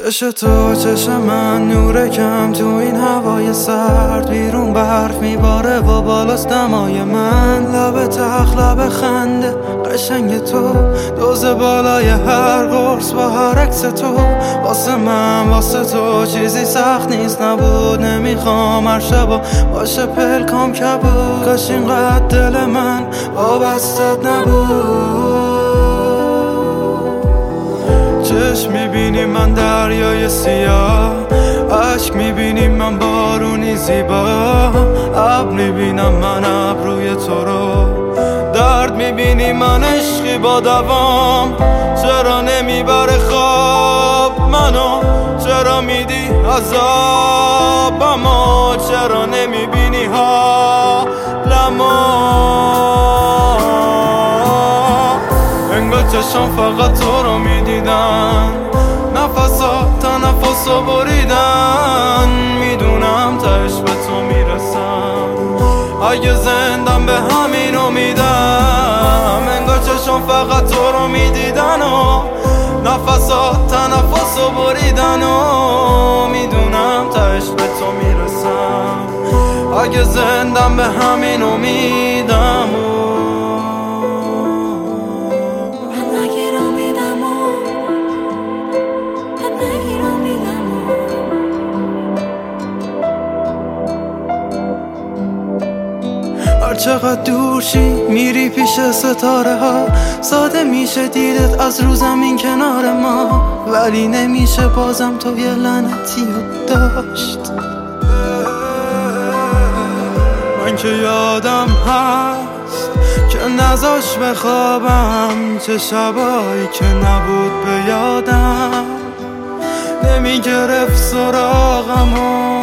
چش تو چش من نور کم تو این هوای سرد، بیرون برف میباره و بالاست دمای من. لب تخت لب خنده قشنگ تو، دوز بالای هر قرص با هر عکس تو. واسه من واسه تو چیزی سخت نیست، نبود نمیخوام هر شبا باشه پلکام کبود. کاش اینقدر دل من وابستت نبود. چشم میبینی من دریای سیاه، عشق میبینی من بارونی زیبا. ابر میبینم من ابروی تو رو، درد میبینی من عشقی با دوام. چرا نمیبره خواب منو، چرا میدی عذابمو، چرا نمیبینی حالمو. انگار چشم فقط تو رو میدیدن، نفسات تنفسو بریدن. میدونم تهش به تو میرسم، اگه زندم به همین امیدم. انگار چشم فقط تو رو میدیدن و نفسات تنفسو بریدن. و میدونم تهش به تو میرسم، اگه زندم به همین امیدم. هر چقدر دور شی میری پیش ستاره ها، ساده میشه دیدت از رو زمین کنار ما. ولی نمیشه بازم تو یه لعنتی رو داشت. من که یادم هست که نذاش بخوابم، چه شبایی که نبود به یادم. نمیگرفت سراغمو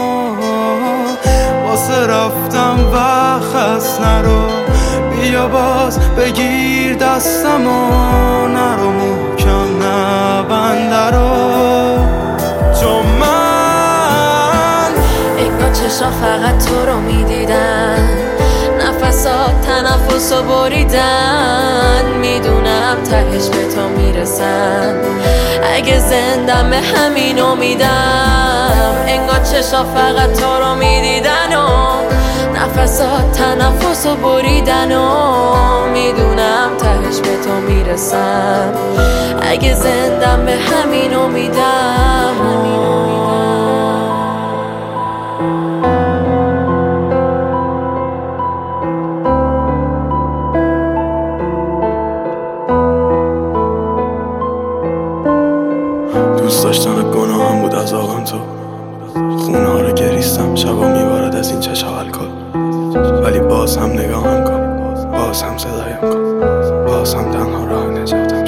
واسه رفتم و خست نرو. بیا باز بگیر دستمو، نرو محکم نبنده رو. چون من انگار چشم فقط تو رو میدیدن، نفسات تنفسو بریدن. میدونم تهش به تو میرسم، اگه زندم به همین امیدم. انگار چشم فقط تو رو میدیدن و نفسات تنفسو بریدن. و میدونم تهش به تو میرسم، اگه زندم به همین امیدم. دوست داشتن گناهم بود از آقام تو، خونه ها رو گریستم شبا میبارد از این چشم الکل. ولی باز هم نگاهم کن، باز هم صدایم کن، باز هم تنها راه نجاتم.